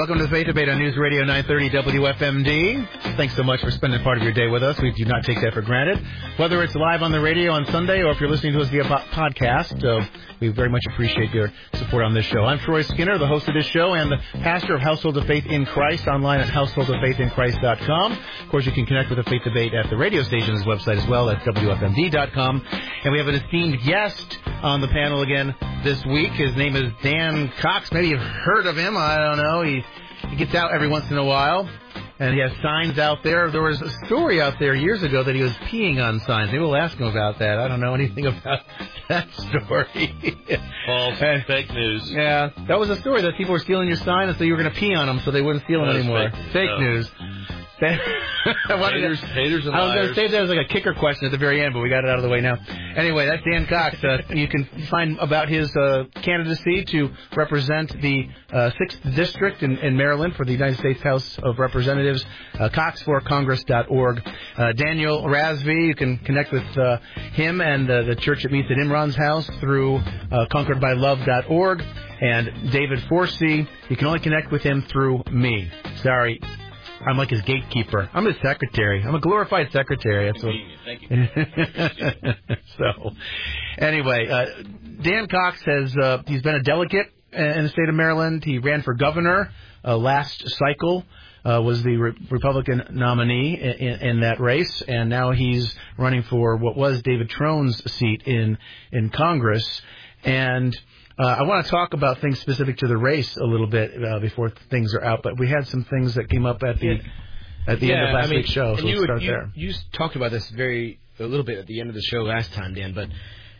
Welcome to the Faith Debate on News Radio 930 WFMD. Thanks so much for spending part of your day with us. We do not take that for granted. Whether it's live on the radio on Sunday or if you're listening to us via podcast, we very much appreciate your support on this show. I'm Troy Skinner, the host of this show and the pastor of Household of Faith in Christ, online at householdoffaithinchrist.com. Of course, you can connect with the Faith Debate at the radio station's website as well at WFMD.com. And we have an esteemed guest on the panel again this week. His name is Dan Cox. Maybe you've heard of him. I don't know. He gets out every once in a while, and he has signs out there. There was a story out there years ago that he was peeing on signs. Maybe we'll ask him about that. I don't know anything about that story. False. Fake news. Yeah, that was a story that people were stealing your sign, and so you were going to pee on them so they wouldn't steal them anymore. Fake news. Haters and liars. I was going to say there was like a kicker question at the very end, but we got it out of the way now. Anyway, that's Dan Cox. You can find about his candidacy to represent the 6th District in Maryland for the United States House of Representatives, cox4congress.org. Daniel Rasby, you can connect with him and the church that meets at Imran's house through conqueredbylove.org. And David Forsey, you can only connect with him through me. Sorry. I'm like his gatekeeper. I'm his secretary. I'm a glorified secretary. That's what... Thank you. So, anyway, Dan Cox he's been a delegate in the state of Maryland. He ran for governor last cycle, was the Republican nominee in that race, and now he's running for what was David Trone's seat in Congress. And I want to talk about things specific to the race a little bit before things are out, but we had some things that came up at the end of last week's show, so we'll start there. You talked about this a little bit at the end of the show last time, Dan, but,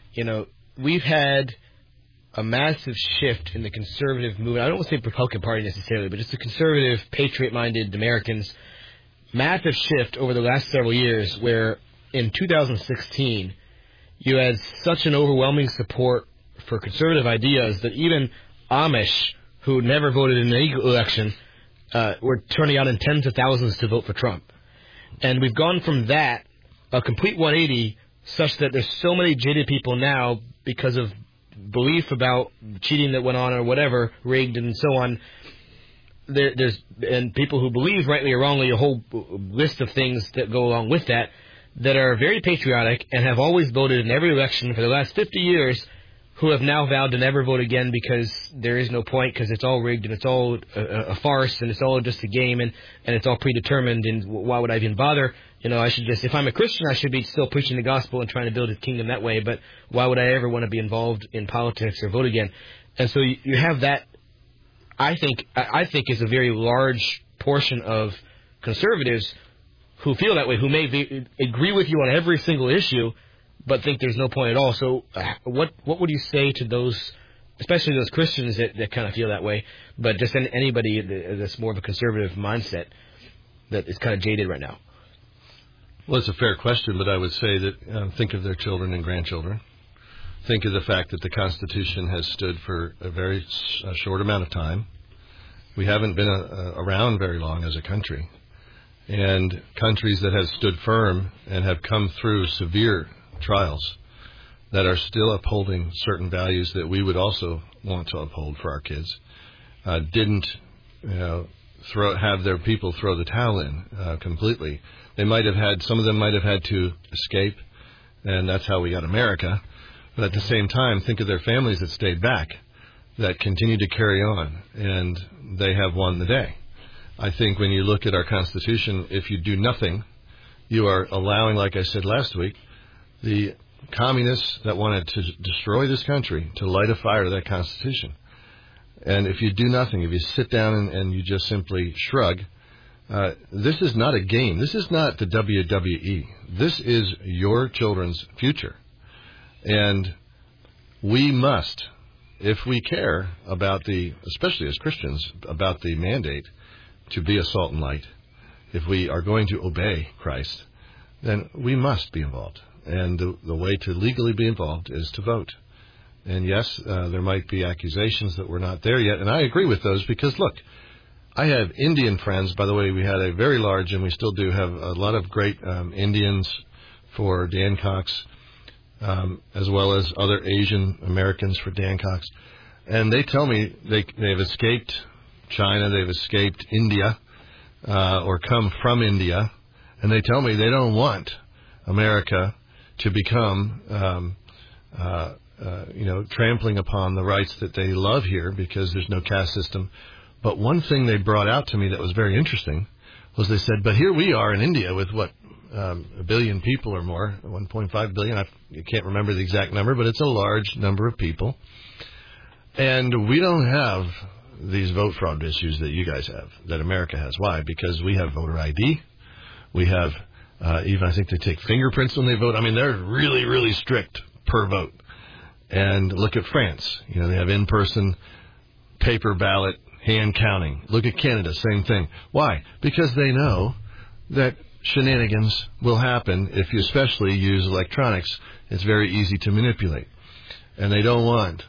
we've had a massive shift in the conservative movement. I don't want to say Republican Party necessarily, but just the conservative, patriot-minded Americans. Massive shift over the last several years where in 2016 you had such an overwhelming support for conservative ideas that even Amish, who never voted in any election, were turning out in tens of thousands to vote for Trump. And we've gone from that, a complete 180, such that there's so many jaded people now because of belief about cheating that went on or whatever, rigged and so on. There's people who believe, rightly or wrongly, a whole list of things that go along with that are very patriotic and have always voted in every election for the last 50 years, who have now vowed to never vote again because there is no point, because it's all rigged and it's all a farce and it's all just a game and it's all predetermined, and why would I even bother? I should just, if I'm a Christian, I should be still preaching the gospel and trying to build a kingdom that way, but why would I ever want to be involved in politics or vote again? And so you have that, I think is a very large portion of conservatives who feel that way, who may agree with you on every single issue, but think there's no point at all. So what would you say to those, especially those Christians that kind of feel that way, but just anybody that's more of a conservative mindset that is kind of jaded right now? Well, it's a fair question, but I would say that think of their children and grandchildren. Think of the fact that the Constitution has stood for a very short amount of time. We haven't been around very long as a country. And countries that have stood firm and have come through severe trials that are still upholding certain values that we would also want to uphold for our kids, didn't have their people throw the towel in completely. Some of them might have had to escape, and that's how we got America. But at the same time, think of their families that stayed back, that continue to carry on, and they have won the day. I think when you look at our Constitution, if you do nothing, you are allowing, like I said last week, the communists that wanted to destroy this country to light a fire to that Constitution. And if you do nothing, if you sit down and you just simply shrug, this is not a game. This is not the WWE. This is your children's future. And we must, if we care about especially as Christians, about the mandate to be a salt and light, if we are going to obey Christ, then we must be involved. And the way to legally be involved is to vote. And yes, there might be accusations that we're not there yet. And I agree with those because, look, I have Indian friends. By the way, we had a very large, and we still do have a lot of great Indians for Dan Cox, as well as other Asian Americans for Dan Cox. And they tell me they have escaped China, they've escaped India, or come from India, and they tell me they don't want America to become, trampling upon the rights that they love here because there's no caste system. But one thing they brought out to me that was very interesting was they said, but here we are in India with a billion people or more, 1.5 billion. I can't remember the exact number, but it's a large number of people. And we don't have these vote fraud issues that you guys have, that America has. Why? Because we have voter ID. We have, even I think they take fingerprints when they vote. I mean, they're really, really strict per vote. And look at France. They have in-person paper ballot, hand counting. Look at Canada, same thing. Why? Because they know that shenanigans will happen if you especially use electronics. It's very easy to manipulate. And they don't want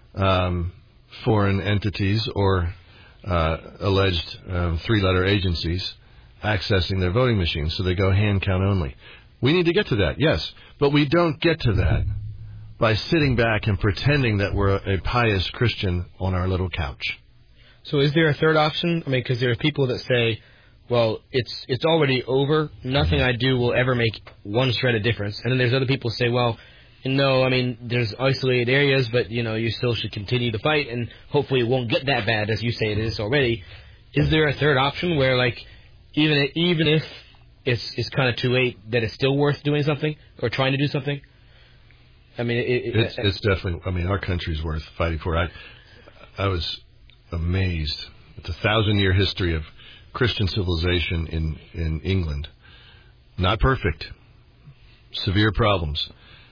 foreign entities or alleged three-letter agencies accessing their voting machines, so they go hand count only. We need to get to that, yes, but we don't get to that by sitting back and pretending that we're a pious Christian on our little couch. So is there a third option? I mean, because there are people that say, well, it's already over. Nothing I do will ever make one shred of difference. And then there's other people who say, well, no, I mean, there's isolated areas, but, you still should continue to fight, and hopefully it won't get that bad as you say it is already. Is there a third option where, like, even if it's kind of too late, that it's still worth doing something or trying to do something? I mean, it's definitely. I mean, our country's worth fighting for. I was amazed at the 1,000-year history of Christian civilization in England. Not perfect, severe problems,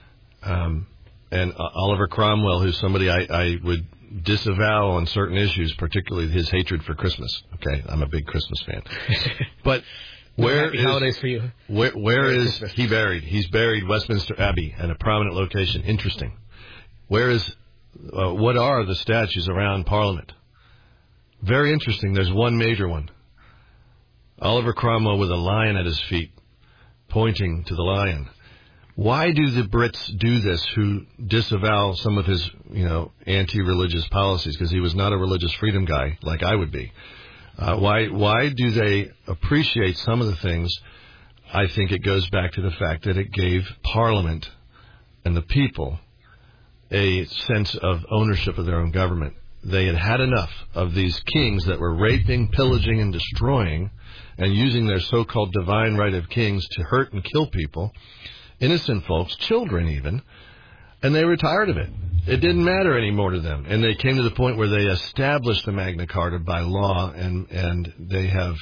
and Oliver Cromwell, who's somebody I would disavow on certain issues, particularly his hatred for Christmas. Okay, I'm a big Christmas fan, but. Happy holidays for you. Where is he buried? He's buried Westminster Abbey in a prominent location. Interesting. What are the statues around Parliament? Very interesting. There's one major one. Oliver Cromwell with a lion at his feet, pointing to the lion. Why do the Brits do this who disavow some of his, anti-religious policies? Because he was not a religious freedom guy like I would be. Why do they appreciate some of the things? I think it goes back to the fact that it gave Parliament and the people a sense of ownership of their own government. They had had enough of these kings that were raping, pillaging, and destroying, and using their so-called divine right of kings to hurt and kill people, innocent folks, children even, and they were tired of it. It didn't matter anymore to them. And they came to the point where they established the Magna Carta by law, and they have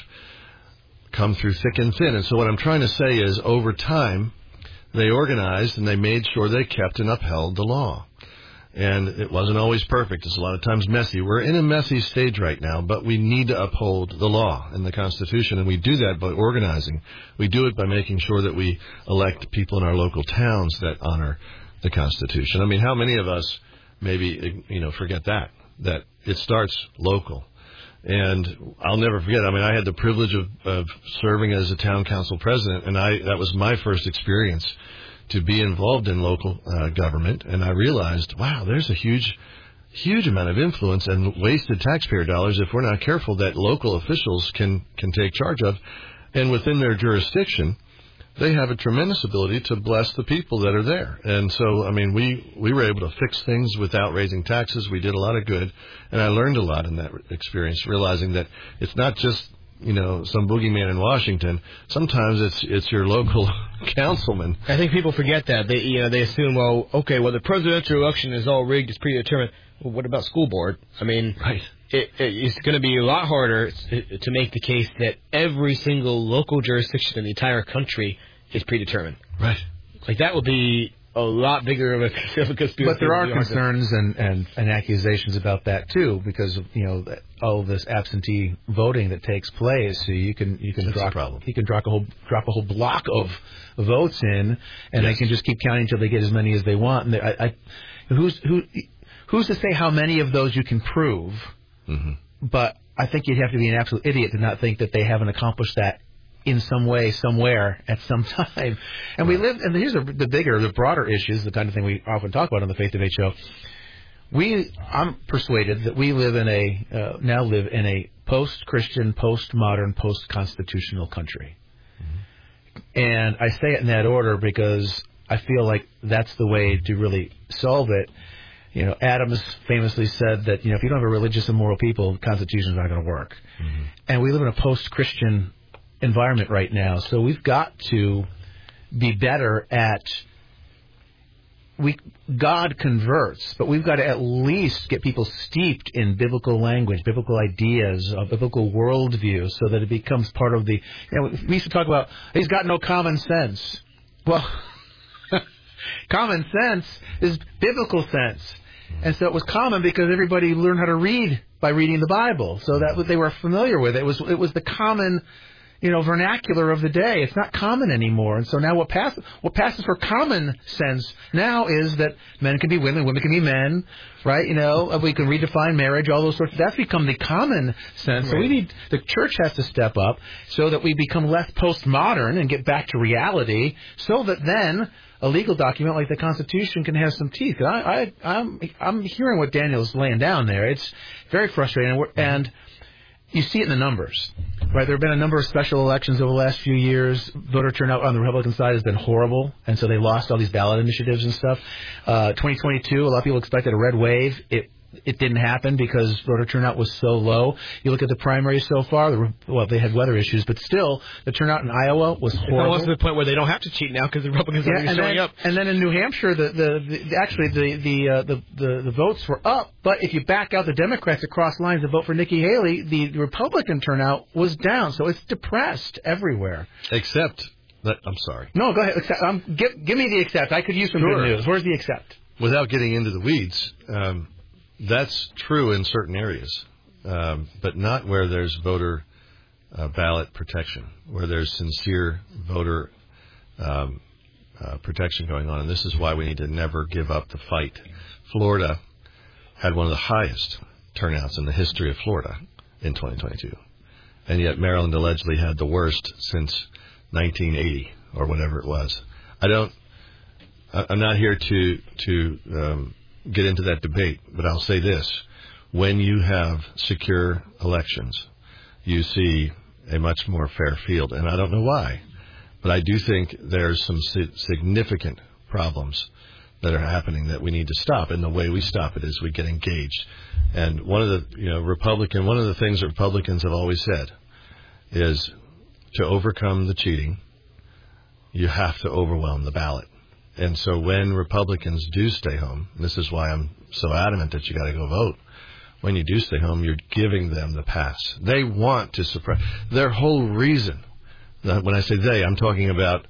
come through thick and thin. And so what I'm trying to say is, over time, they organized and they made sure they kept and upheld the law. And it wasn't always perfect. It's a lot of times messy. We're in a messy stage right now, but we need to uphold the law and the Constitution, and we do that by organizing. We do it by making sure that we elect people in our local towns that honor the Constitution. I mean, how many of us maybe, forget that it starts local. And I'll never forget, I mean, I had the privilege of serving as a town council president, and that was my first experience to be involved in local government. And I realized, wow, there's a huge amount of influence and wasted taxpayer dollars if we're not careful that local officials can take charge of. And within their jurisdiction, they have a tremendous ability to bless the people that are there. And so, I mean, we were able to fix things without raising taxes. We did a lot of good, and I learned a lot in that experience, realizing that it's not just, some boogeyman in Washington. Sometimes it's your local councilman. I think people forget that. They assume, the presidential election is all rigged, it's predetermined. Well, what about school board? I mean, right. It's going to be a lot harder to make the case that every single local jurisdiction in the entire country is predetermined. Right. Like, that would be a lot bigger of a conspiracy. But there are concerns and accusations about that too, because of all of this absentee voting that takes place. So you can drop a whole block of votes in, and they can just keep counting until they get as many as they want. And who's to say how many of those you can prove? Mm-hmm. But I think you'd have to be an absolute idiot to not think that they haven't accomplished that in some way, somewhere, at some time. And we live, and here's the broader issues, the kind of thing we often talk about on the Faith Debate Show. I'm persuaded that we now live in a post-Christian, post-modern, post-constitutional country. And I say it in that order because I feel like that's the way to really solve it. Adams famously said that, if you don't have a religious and moral people, the Constitution's not going to work. Mm-hmm. And we live in a post-Christian environment right now, so we've got to be better at... God converts, but we've got to at least get people steeped in biblical language, biblical ideas, a biblical worldview, so that it becomes part of the... we used to talk about, he's got no common sense. Well, common sense is biblical sense. And so it was common because everybody learned how to read by reading the Bible. So that they were familiar with it. It was the common... vernacular of the day. It's not common anymore. And so now what passes for common sense now is that men can be women can be men, right? We can redefine marriage, all those sorts. That's become the common sense. Right. So the church has to step up so that we become less postmodern and get back to reality, so that then a legal document like the Constitution can have some teeth. I'm hearing what Daniel's laying down there. It's very frustrating, and you see it in the numbers, right? There have been a number of special elections over the last few years. Voter turnout on the Republican side has been horrible, and so they lost all these ballot initiatives and stuff. 2022, a lot of people expected a red wave. It didn't happen because voter turnout was so low. You look at the primaries so far, they had weather issues, but still, the turnout in Iowa was horrible. It's almost to the point where they don't have to cheat now because the Republicans are showing up. And then in New Hampshire, the votes were up, but if you back out the Democrats across lines to vote for Nikki Haley, the Republican turnout was down. So it's depressed everywhere. Except that, I'm sorry. No, go ahead. Give me the except. I could use some good news. Where's the except? Without getting into the weeds, that's true in certain areas, but not where there's voter ballot protection, where there's sincere voter protection going on. And this is why we need to never give up the fight. Florida had one of the highest turnouts in the history of Florida in 2022. And yet Maryland allegedly had the worst since 1980 or whatever it was. I'm not here to get into that debate, but I'll say this. When you have secure elections, you see a much more fair field. And I don't know why, but I do think there's some significant problems that are happening that we need to stop. And the way we stop it is we get engaged. And one of the things that Republicans have always said is to overcome the cheating, you have to overwhelm the ballot. And so when Republicans do stay home, and this is why I'm so adamant that you got to go vote, when you do stay home, you're giving them the pass. They want to suppress. Their whole reason, when I say they, I'm talking about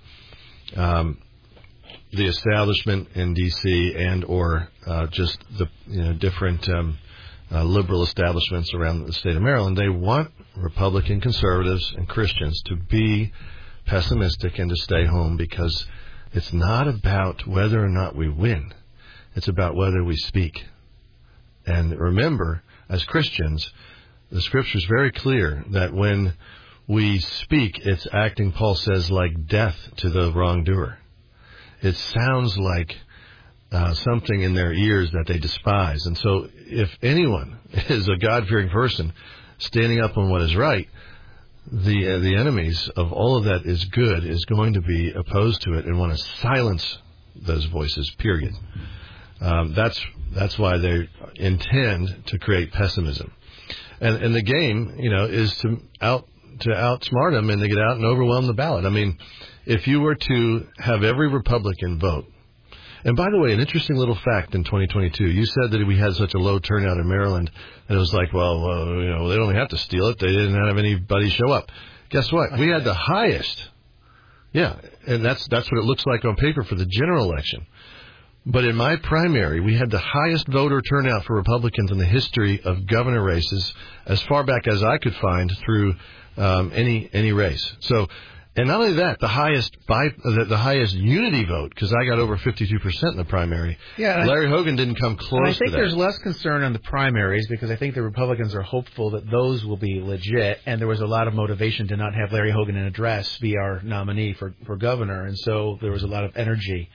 the establishment in D.C. and or just the different liberal establishments around the state of Maryland. They want Republican conservatives and Christians to be pessimistic and to stay home, because it's not about whether or not we win. It's about whether we speak. And remember, as Christians, the Scripture is very clear that when we speak, it's acting, Paul says, like death to the wrongdoer. It sounds like something in their ears that they despise. And so if anyone is a God-fearing person standing up on what is right, the enemies of all of that is good is going to be opposed to it and want to silence those voices, period. That's why they intend to create pessimism. And the game, is to outsmart them and to get out and overwhelm the ballot. I mean, if you were to have every Republican vote, and by the way, an interesting little fact in 2022, you said that we had such a low turnout in Maryland, and it was like, they don't have to steal it. They didn't have anybody show up. Guess what? We had the highest. Yeah, and that's what it looks like on paper for the general election. But in my primary, we had the highest voter turnout for Republicans in the history of governor races, as far back as I could find through any race. So. And not only that, the highest unity vote, because I got over 52% in the primary. Yeah, Larry Hogan didn't come close to that. I think there's less concern on the primaries, because I think the Republicans are hopeful that those will be legit, and there was a lot of motivation to not have Larry Hogan in address be our nominee for governor, and so there was a lot of energy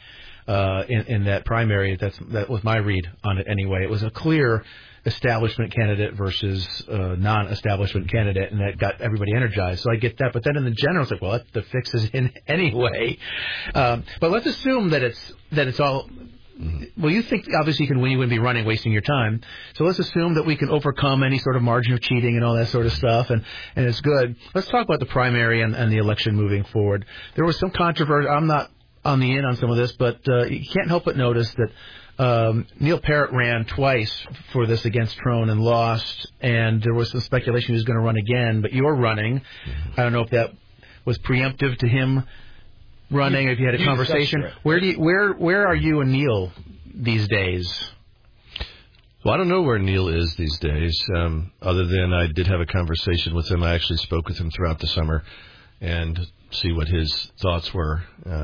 in that primary. That was my read on it anyway. It was a clear establishment candidate versus non-establishment candidate, and that got everybody energized. So I get that. But then in the general, it's like, well, the fix is in anyway. But let's assume that it's all. Well, you think obviously you can win. You wouldn't be running, wasting your time. So let's assume that we can overcome any sort of margin of cheating and all that sort of stuff, and it's good. Let's talk about the primary and the election moving forward. There was some controversy. I'm not on the in on some of this, but you can't help but notice that Neil Parrott ran twice for this against Trone and lost, and there was some speculation he was going to run again, but you're running. I don't know if that was preemptive to him running, if you had a conversation. Where are you and Neil these days? Well, I don't know where Neil is these days, other than I did have a conversation with him. I actually spoke with him throughout the summer and see what his thoughts were.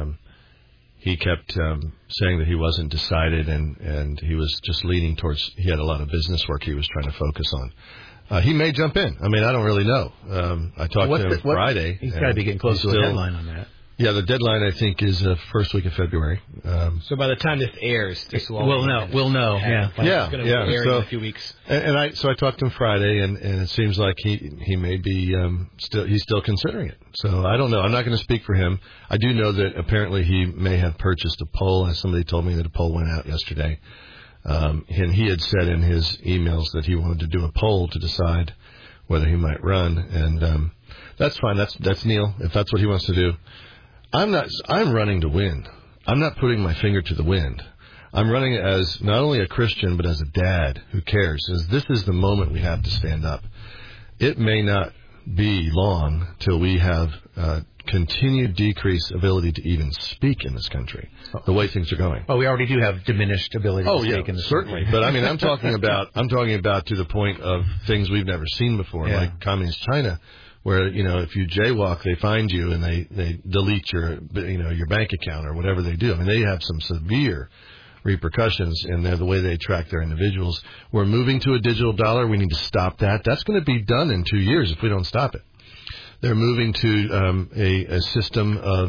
He kept saying that he wasn't decided, and he was just leaning towards, he had a lot of business work he was trying to focus on. He may jump in. I mean, I don't really know. I talked to him Friday. He's got to be getting close to a deadline on that. Yeah, the deadline, I think, is the first week of February. So by the time this airs, this will we'll know. Yeah. It's going to air in a few weeks. So I talked to him Friday, and it seems like he may be he's still considering it. So I don't know. I'm not going to speak for him. I do know that apparently he may have purchased a poll, as somebody told me that a poll went out yesterday. And he had said in his emails that he wanted to do a poll to decide whether he might run, and that's fine. That's Neil, if that's what he wants to do. I'm running to win. I'm not putting my finger to the wind. I'm running as not only a Christian, but as a dad who cares. As this is the moment we have to stand up. It may not be long till we have continued decreased ability to even speak in this country, the way things are going. Oh, we already do have diminished ability to speak in this certainly. country. But I mean, I'm talking about to the point of things we've never seen before, like communist China, where, if you jaywalk, they find you and they delete your bank account or whatever they do. I mean, they have some severe repercussions in the way they track their individuals. We're moving to a digital dollar. We need to stop that. That's going to be done in 2 years if we don't stop it. They're moving to a system of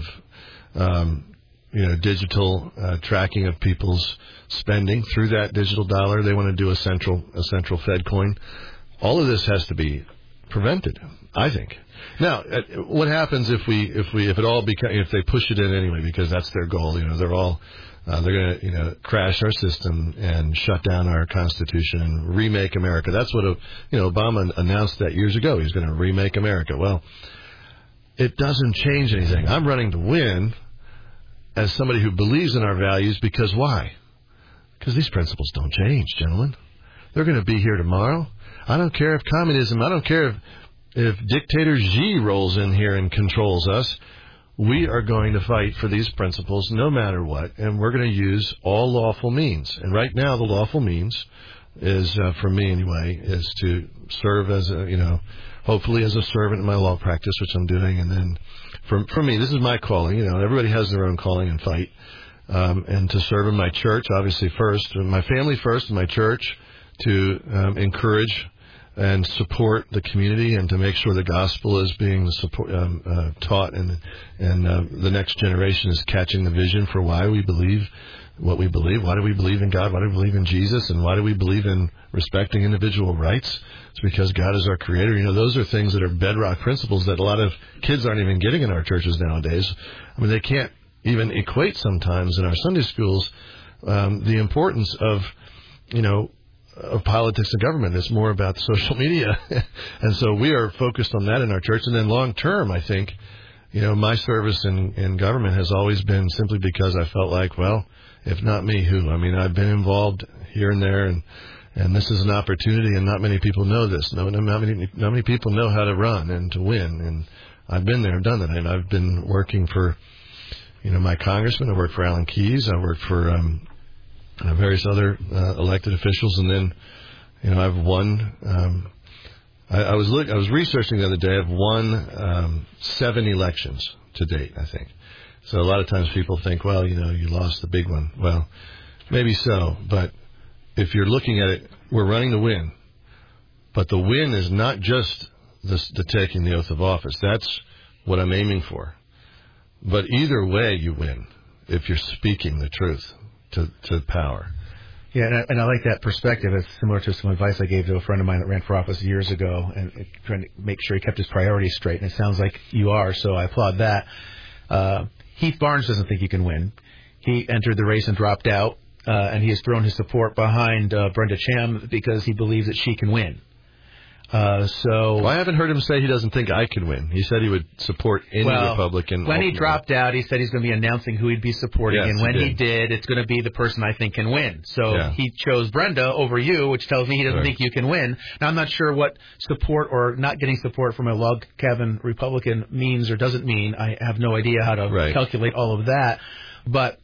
digital tracking of people's spending through that digital dollar. They want to do a central Fed coin. All of this has to be prevented, I think. Now, what happens if they push it in anyway, because that's their goal? They're going to crash our system and shut down our Constitution and remake America. That's what Obama announced that years ago. He was going to remake America. Well, it doesn't change anything. I'm running to win as somebody who believes in our values, because why? Because these principles don't change, gentlemen. They're going to be here tomorrow. I don't care if communism, I don't care if dictator Xi rolls in here and controls us. We are going to fight for these principles no matter what, and we're going to use all lawful means. And right now, the lawful means is, for me anyway, is to serve as hopefully as a servant in my law practice, which I'm doing. And then for me, this is my calling. Everybody has their own calling and fight. And to serve in my church, obviously first, my family first, and my church, to encourage and support the community, and to make sure the gospel is being taught, and the next generation is catching the vision for why we believe what we believe. Why do we believe in God? Why do we believe in Jesus? And why do we believe in respecting individual rights? It's because God is our creator. Those are things that are bedrock principles that a lot of kids aren't even getting in our churches nowadays. I mean, they can't even equate sometimes in our Sunday schools the importance of politics and government. It's more about social media. And so we are focused on that in our church. And then long term, I think, my service in government has always been simply because I felt like, well, if not me, who? I mean, I've been involved here and there, and this is an opportunity, and not many people know this. Not many people know how to run and to win. And I've been there and done that. And I've been working for, my congressman. I worked for Alan Keyes. I worked for various other elected officials, and then I've won. I was researching the other day. I've won 7 elections to date, I think. So a lot of times people think, well, you lost the big one. Well, maybe so, but if you're looking at it, we're running to win. But the win is not just the taking the oath of office. That's what I'm aiming for. But either way, you win. if you're speaking the truth to power. Yeah, and I like that perspective. It's similar to some advice I gave to a friend of mine that ran for office years ago, and trying to make sure he kept his priorities straight. And it sounds like you are, so I applaud that. Heath Barnes doesn't think you can win. He entered the race and dropped out, and he has thrown his support behind Brenda Cham because he believes that she can win. Well, I haven't heard him say he doesn't think I can win. He said he would support any Republican. When he dropped out, he said he's going to be announcing who he'd be supporting, and when he did, it's going to be the person I think can win. So he chose Brenda over you, which tells me he doesn't think you can win. Now, I'm not sure what support or not getting support from a log cabin Republican means or doesn't mean. I have no idea how to calculate all of that. But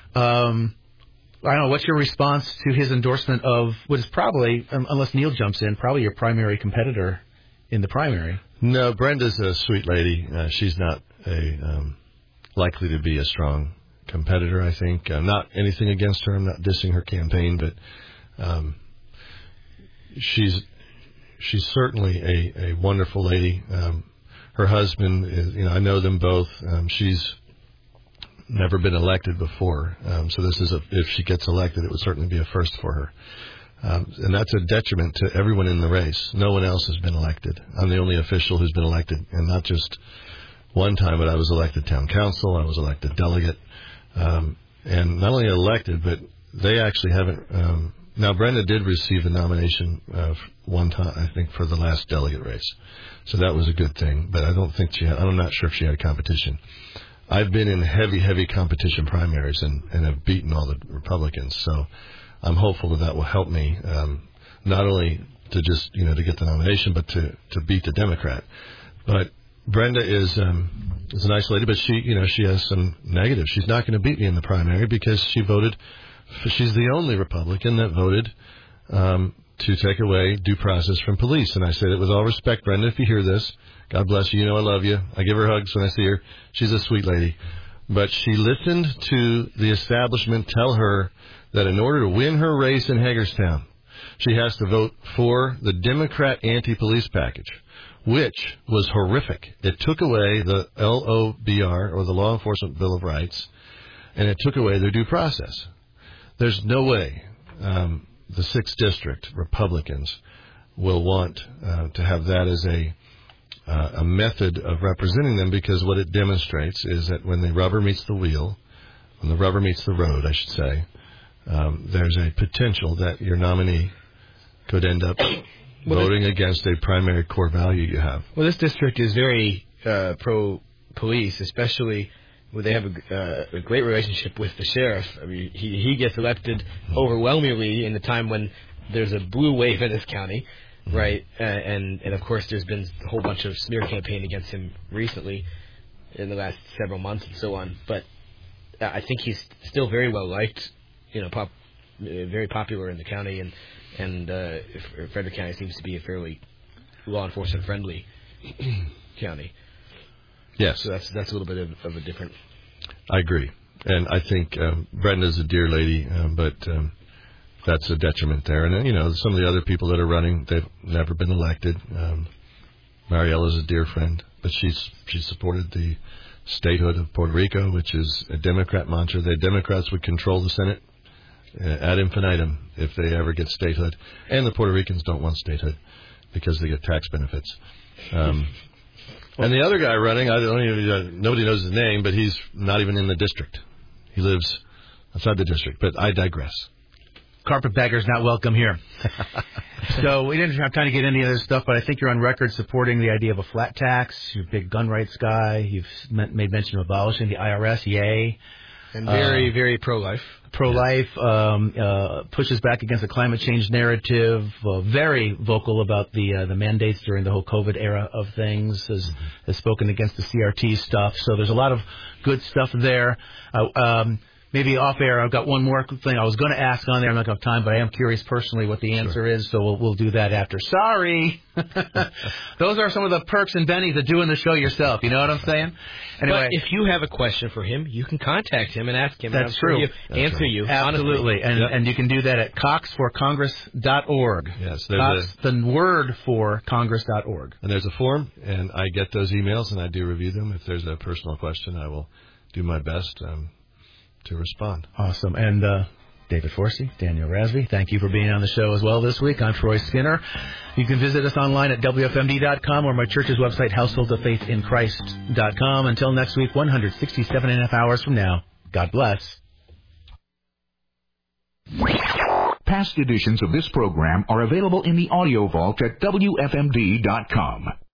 I don't know, what's your response to his endorsement of what is probably, unless Neil jumps in, probably your primary competitor in the primary? No, Brenda's a sweet lady. She's not likely to be a strong competitor, I think. Not anything against her. I'm not dissing her campaign, but she's certainly a wonderful lady. Her husband is, I know them both. She's never been elected before, so this is if she gets elected, it would certainly be a first for her, and that's a detriment to everyone in the race. No one else has been elected. I'm the only official who's been elected, and not just one time, but I was elected town council, I was elected delegate, and not only elected, but they actually haven't. Now, Brenda did receive the nomination one time, I think, for the last delegate race, so that was a good thing. But I don't think I'm not sure if she had competition. I've been in heavy competition primaries and have beaten all the Republicans. So I'm hopeful that will help me, not only to just, to get the nomination, but to beat the Democrat. But Brenda is a nice lady, but she has some negatives. She's not going to beat me in the primary because she's the only Republican that voted, to take away due process from police. And I say that with all respect, Brenda, if you hear this, God bless you. I love you. I give her hugs when I see her. She's a sweet lady. But she listened to the establishment tell her that in order to win her race in Hagerstown, she has to vote for the Democrat anti-police package, which was horrific. It took away the LOBR, or the Law Enforcement Bill of Rights, and it took away their due process. There's no way the 6th District Republicans will want to have that as a method of representing them, because what it demonstrates is that when the rubber meets the road, I should say, there's a potential that your nominee could end up voting against a primary core value you have. Well, this district is very pro-police, especially where they have a great relationship with the sheriff. I mean, he gets elected overwhelmingly in the time when there's a blue wave in this county. Right, and of course there's been a whole bunch of smear campaign against him recently in the last several months and so on. But I think he's still very well liked, very popular in the county, and Frederick County seems to be a fairly law enforcement friendly county. Yes, so that's a little bit of a different. I agree, and I think Brenda's a dear lady, but. That's a detriment there. And, some of the other people that are running, they've never been elected. Mariella's a dear friend, but she supported the statehood of Puerto Rico, which is a Democrat mantra. The Democrats would control the Senate ad infinitum if they ever get statehood. And the Puerto Ricans don't want statehood because they get tax benefits. And the other guy running, nobody knows his name, but he's not even in the district. He lives outside the district, but I digress. Carpetbaggers not welcome here. So we didn't have time to get into any other stuff, but I think you're on record supporting the idea of a flat tax. You're a big gun rights guy. You've made mention of abolishing the IRS. Yay. And very, very pro-life. Pro-life, pushes back against the climate change narrative, very vocal about the mandates during the whole COVID era of things, has spoken against the CRT stuff. So there's a lot of good stuff there. Maybe off air, I've got one more thing I was going to ask on there. I'm not going to have time, but I am curious personally what the answer is, so we'll do that after. Sorry! Those are some of the perks and bennies of doing the show yourself. You know what I'm saying? Anyway, but if you have a question for him, you can contact him and ask him. That's true. Answer you. Absolutely. And you can do that at coxforcongress.org. Yes. Cox, the word for congress.org. And there's a form, and I get those emails, and I do review them. If there's a personal question, I will do my best to respond. Awesome. And David Forsey, Daniel Rasby, thank you for being on the show as well this week. I'm Troy Skinner. You can visit us online at WFMD.com or my church's website, householdsoffaithinchrist.com. Until next week, 167 and a half hours from now, God bless. Past editions of this program are available in the audio vault at WFMD.com.